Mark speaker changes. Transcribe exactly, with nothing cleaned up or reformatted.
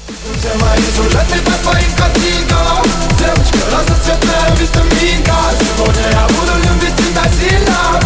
Speaker 1: Все мои сюжеты по твоим картинкам. Девочка разноцветная витаминка. Сегодня я буду любить тебя сильно.